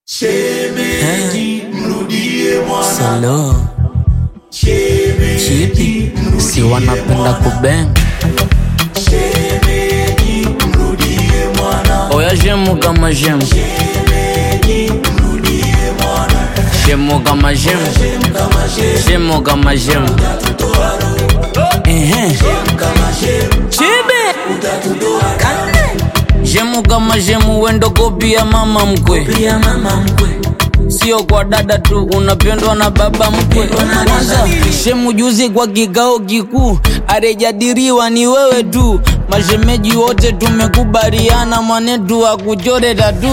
Shemeji mrudie mwana. Salo Shemeji si wanapenda kubeng. Shemeji mrudie mwana. Oya jemu kama jemu, Shemeji mrudie mwana. jemu kama jemu, jemu kama jemu. Kama shemu Chibe utatutoa damu. jemu kama jemu, wendo kopia mama mkwe. Pia mama mkwe. Sio kwa dada tu, unapendwa na baba mkwe. Kwanza shemu juzi kwa kikao kikuu, arejadiriwa ni wewe tu. Mashemeji wote tumekubaliana, mwanetu akuchore tatu.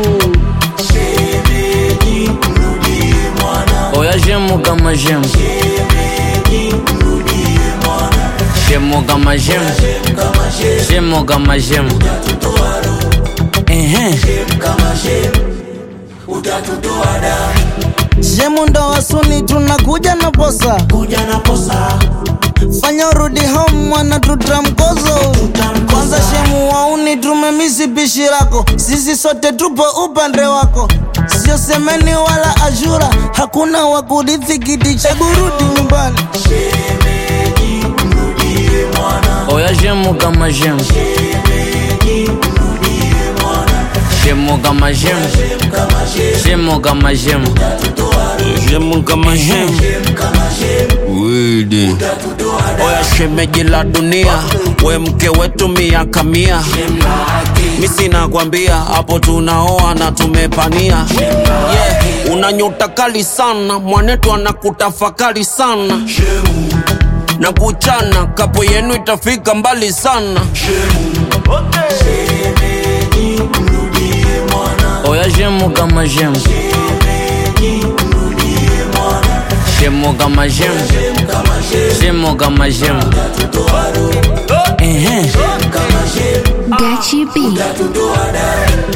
Shemeji mrudie mwana. Oya shemu kama shemu, Shemeji mrudie mwana. shemu kama shemu, Kama shemu shemu kama shemu. utatutoa roho. Shemu kama shemu utatutoa damu. Shemu ndo wasuni tunakuja na posa, Kuja na posa. fanya urudi home mwana tutamkozo. Kwanza shemu wauni tumemisi pishi lako, sisi sote tupo upande wako, sio semeni wala ashura, hakuna wakurithi kiti cha burudi nyumbani. Shemeji mrudie mwana. Oya shemu kama shemu, Shemeji mrudie mwana. shemu kama shemu, Kama shemu shemu kama shemu. utatutoa roho. Shemu kama shemu. Shemu kama shemu Widi. utatutoa damu. Oya shemeji la dunia, we mke wetu miaka 100. Misi nakwambia hapo tunaoa na tumepania. Yeah, una nyota kali sana, mwanetu anakutafakari sana. Shemu Na kuchana kapo yenu itafika mbali sana. Shemeji mrudie mwana. Oya shemu kama shemu, Shemeji mrudie mwana. shemu kama shemu, Kama shemu shemu kama shemu. utatutoa roho. Kama shemu Gachi B. utatutoa damu.